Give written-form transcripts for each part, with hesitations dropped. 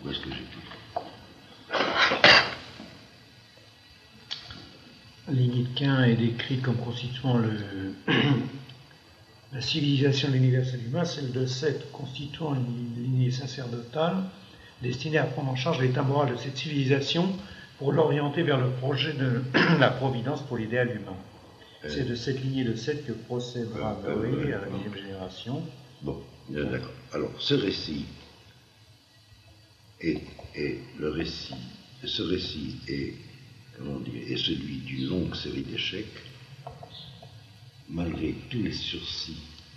Où est-ce que j'étais? Lignée de Cain est décrite comme constituant la civilisation de l'universel humain, celle de Seth constituant une lignée sacerdotale destinée à prendre en charge l'état moral de cette civilisation pour l'orienter vers le projet de la providence pour l'idéal humain. C'est de cette lignée de Seth que procédera Noé à la deuxième génération. Bon, d'accord. Alors, ce récit est comment dire, est celui d'une longue série d'échecs, malgré tous les sursis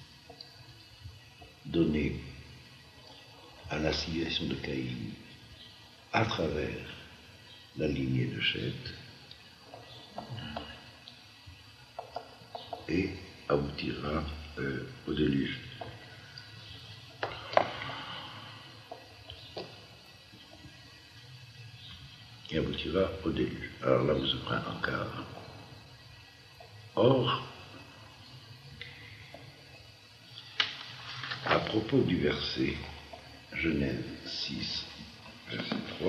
donnés à la civilisation de Caïn à travers la lignée de Cheth, et aboutira au déluge. Et aboutira au déluge. Alors là, vous ouvrez un quart. Or, à propos du verset Genèse 6, verset 3,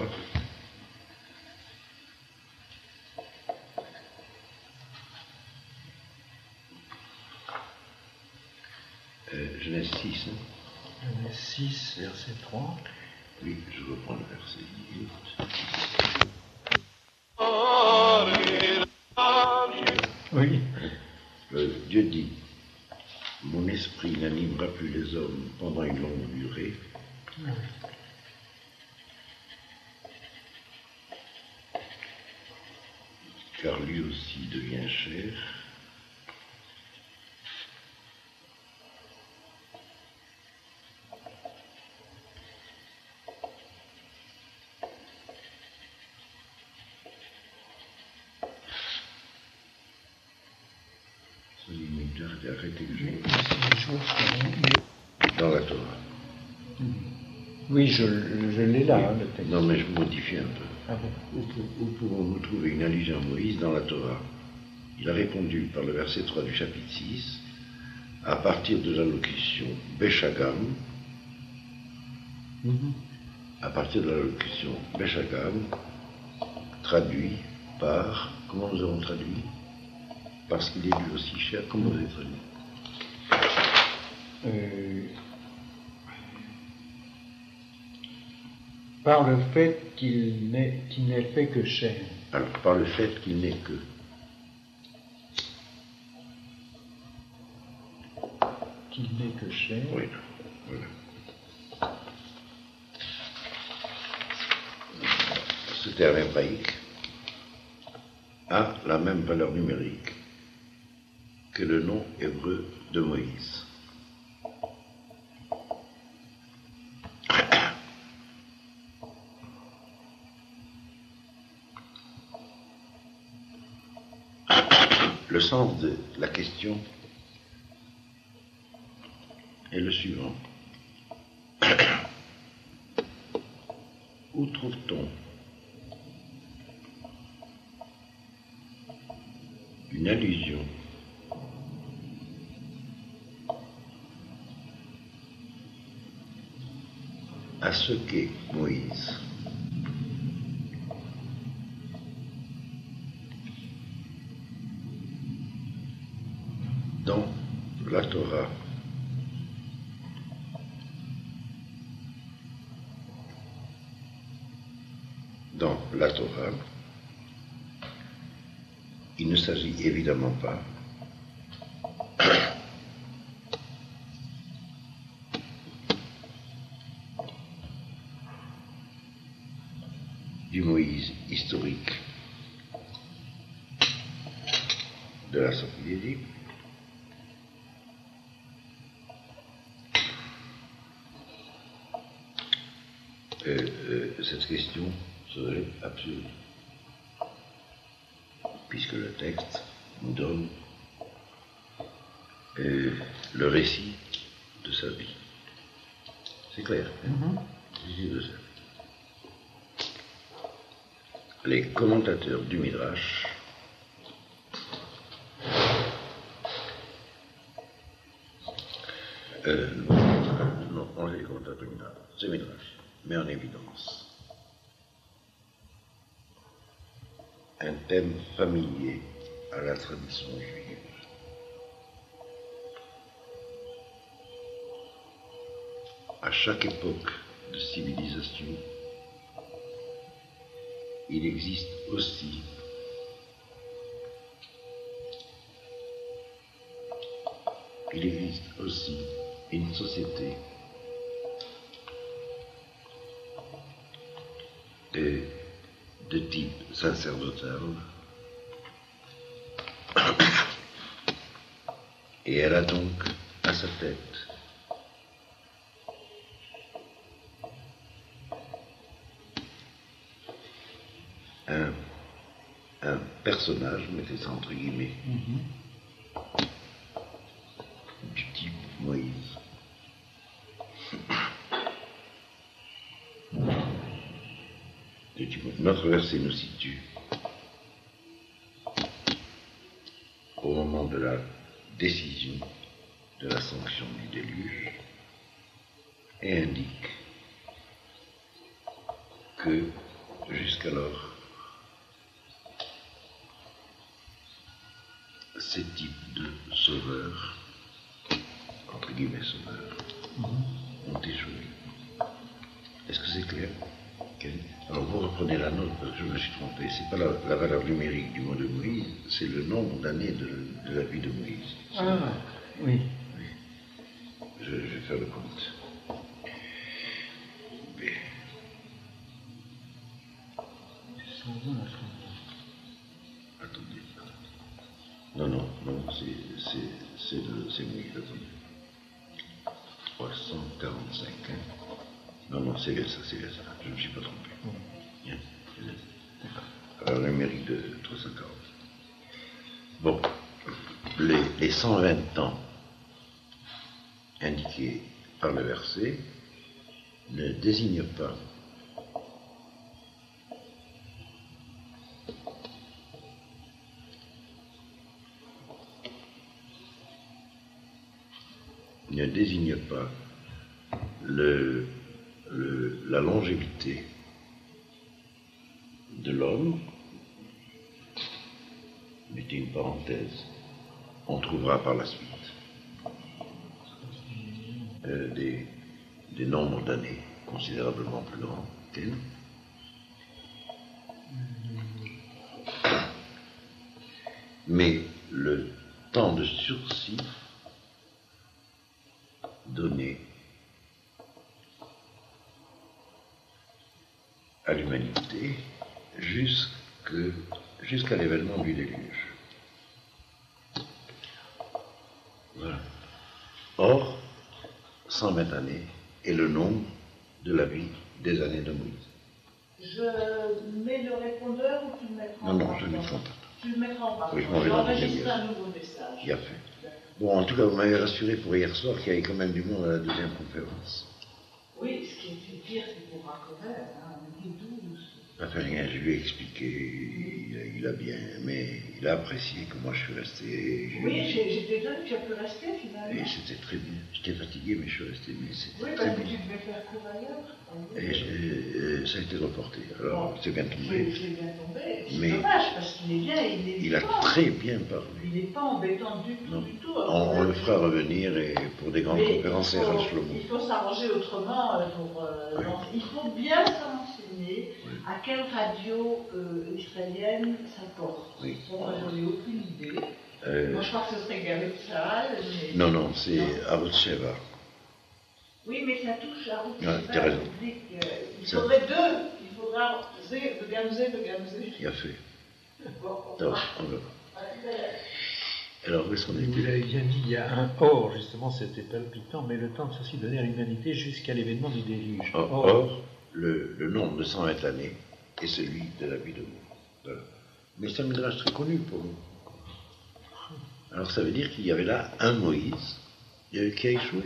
Genèse 6, hein? Genèse 6, verset 3. Oui, je reprends le verset 8. Oui. Dieu dit, mon esprit n'animera plus les hommes pendant une longue durée. Oui. Car lui aussi devient chair. Arrêtez que je... Dans la Torah. Oui, je l'ai là, le texte. Non, mais je modifie un peu. Ah bon. Où pouvons-nous trouver une allusion à Moïse dans la Torah? Il a répondu par le verset 3 du chapitre 6, à partir de la locution Béchagam, à partir de la locution Béchagam, traduit par, comment nous avons traduit? Parce qu'il est lui aussi cher, comment vous avez traduit? Par le fait qu'il n'est fait que chair. Alors, par le fait qu'il n'est que. Qu'il n'est que chair. Oui, voilà. Ce terme hébraïque a la même valeur numérique que le nom hébreu de Moïse. Le sens de la question est le suivant. Où trouve-t-on une allusion à ce qu'est Moïse? Dans la Torah, il ne s'agit évidemment pas du Moïse historique de la sortie d'Égypte, cette question serait absurde, puisque le texte nous donne le récit de sa vie. C'est clair, hein? Le récit de sa vie. Les commentateurs du Midrash non, on les commentateurs du Midrash, c'est Midrash, met en évidence un thème familier à la tradition juive. À chaque époque de civilisation, il existe aussi une société de type sacerdotal, et elle a donc à sa tête un personnage, mettez ça entre guillemets, du type Moïse. Notre verset nous situe au moment de la décision de la sanction du déluge et indique que jusqu'alors ces types de sauveurs, entre guillemets sauveurs, ont échoué. Est-ce que c'est clair? Alors vous reprenez la note, parce que je me suis trompé, c'est pas la valeur numérique du mot de Moïse, c'est le nombre d'années de la vie de Moïse. Ah, oui. Je vais faire le compte. Mais... Attendez. Non, c'est Moïse, attendez. 345, hein. Non, c'est bien ça, je ne me suis pas trompé. Bien, alors, le mérite de 340. Bon, les 120 ans indiqués par le verset ne désignent pas la longévité de l'homme. Mettez une parenthèse, on trouvera par la suite des nombres d'années considérablement plus grands qu'elle. Mais le temps de sursis donné à l'humanité jusqu'à l'événement du déluge. Voilà. Or, 120 années est le nombre de la vie des années de Moïse. Je mets le répondeur ou tu le mettras en Non, je ne le ferai pas. Tu le mettras en bas. Oui, je m'en vais dans enregistre un nouveau message. Il y a fait. Bon, en tout cas, vous m'avez rassuré pour hier soir qu'il y avait quand même du monde à la deuxième conférence. Oui, ce qui est pire, c'est pour un couvert, hein, on est 12. Ça fait rien, je lui ai expliqué, il a bien aimé, il a apprécié que moi je suis resté. Oui, j'étais étonnée que tu as pu rester finalement. Et c'était très bien. J'étais fatigué, mais je suis resté. Mais c'était oui, parce que tu devais faire cours ailleurs. Et ça a été reporté. Alors, bon, c'est bien tombé. C'est bien tombé. C'est mais dommage, parce qu'il est bien, il a très bien parlé. Il n'est pas embêtant du tout. On le fera revenir et pour des grandes conférences et il faut s'arranger autrement. Il faut bien s'enseigner à quelle radio israélienne ça porte. Oui. Moi, j'en ai aucune idée. Moi, je crois que ce serait Galet Tzahal. Mais... Non, c'est Arut Sheva. Oui, mais ça touche à Arut Sheva. Tu as raison. Il faudrait deux. Il faudra de Gamzé. Il a fait. Bon, on verra. Alors, où est-ce qu'on est? Vous l'avez bien dit, il y a un or, justement, c'était palpitant, mais le temps de ceci donné à l'humanité jusqu'à l'événement du déluge. Or, le nombre de 120 années est celui de la vie de Moïse. Voilà. Mais c'est un métrage très connu pour nous. Alors ça veut dire qu'il y avait là un Moïse qui a échoué.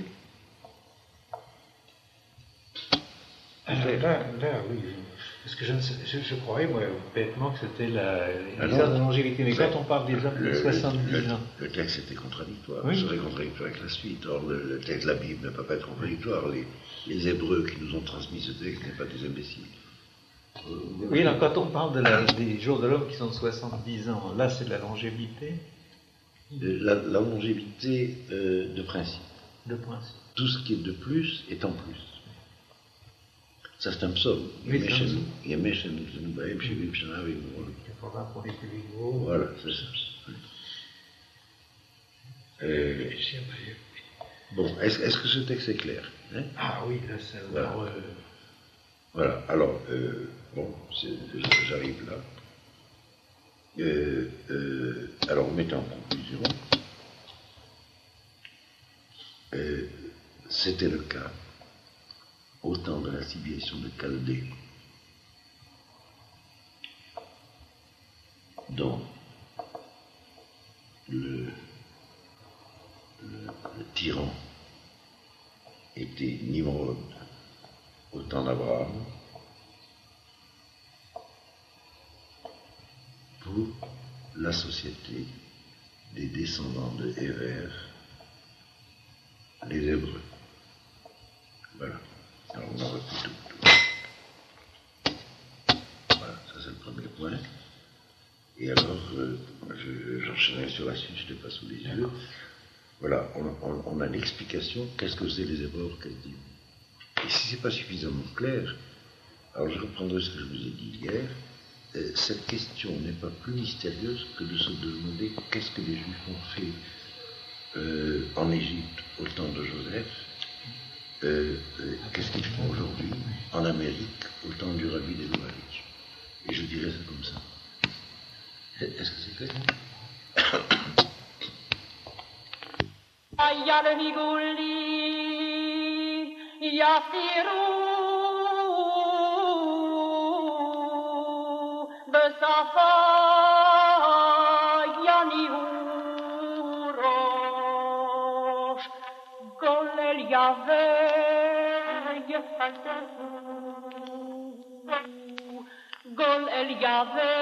Là, oui. Parce que je croyais, moi, bêtement, que c'était l'histoire de longévité. Mais quand on parle des hommes de 70 ans... Le texte était contradictoire. Oui. Il serait contradictoire avec la suite. Or, le texte de la Bible ne peut pas être contradictoire. Les Hébreux qui nous ont transmis ce texte n'est pas des imbéciles. Oui, là, quand on parle des jours de l'homme qui sont de 70 ans, là c'est de la longévité. La longévité de principe. De principe. Tout ce qui est de plus est en plus. Ça c'est un psaume. Oui, c'est un psaume. Voilà, c'est ça. Bon, est-ce que ce texte est clair, hein? Ah oui, là c'est... Voilà. Voilà, alors, bon, j'arrive là. Alors, mettons en conclusion, c'était le cas au temps de la civilisation de Chaldée, dont le tyran était Nimrod au temps d'Abraham. Pour la société des descendants de Héver, les Hébreux. Voilà. Alors on en repris tout. Voilà, ça c'est le premier point. Et alors, j'enchaînerai sur la suite, je ne l'ai pas sous les yeux. Voilà, on a l'explication, qu'est-ce que c'est les Hébreux, qu'est-ce qu'ils disent. Et si ce n'est pas suffisamment clair, alors je reprendrai ce que je vous ai dit hier. Cette question n'est pas plus mystérieuse que de se demander qu'est-ce que les Juifs ont fait en Égypte au temps de Joseph, qu'est-ce qu'ils font aujourd'hui en Amérique au temps du Rabbi des Lubavitch. Et je dirais ça comme ça. Est-ce que c'est clair? בשפה יניעו ראש, גולל יהווה יפתחו, גולל יהווה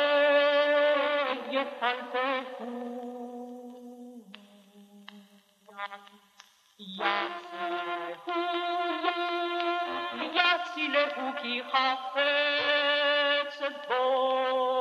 יפתחו, יצילהו כי חפץ בו